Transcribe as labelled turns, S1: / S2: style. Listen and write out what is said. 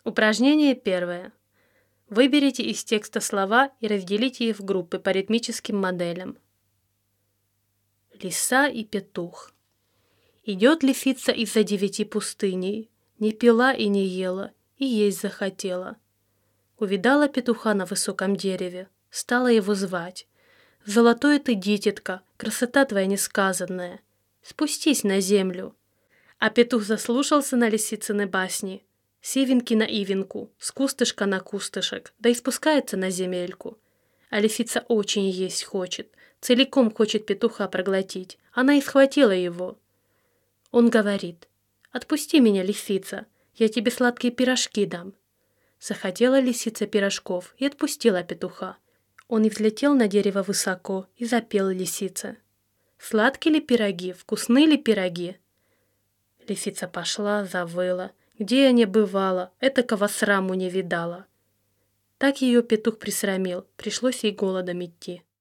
S1: Упражнение первое. Выберите из текста слова и разделите их в группы по ритмическим моделям. Лиса и петух. Идет лисица из-за 9 пустыней, не пила и не ела, и есть захотела. Увидала петуха на высоком дереве, стала его звать. «Золотой ты, дитятка, красота твоя несказанная, спустись на землю». А петух заслушался на лисицыны басни. С ивенки на ивенку, с кустышка на кустышек, да и спускается на земельку. А лисица очень есть хочет, целиком хочет петуха проглотить, она и схватила его. Он говорит: «Отпусти меня, лисица, я тебе сладкие пирожки дам». Захотела лисица пирожков и отпустила петуха. Он и взлетел на дерево высоко и запел лисице: «Сладкие ли пироги, вкусны ли пироги?» Лисица пошла, завыла. Где я не бывала, этакого сраму не видала. Так ее петух присрамил, пришлось ей голодом идти.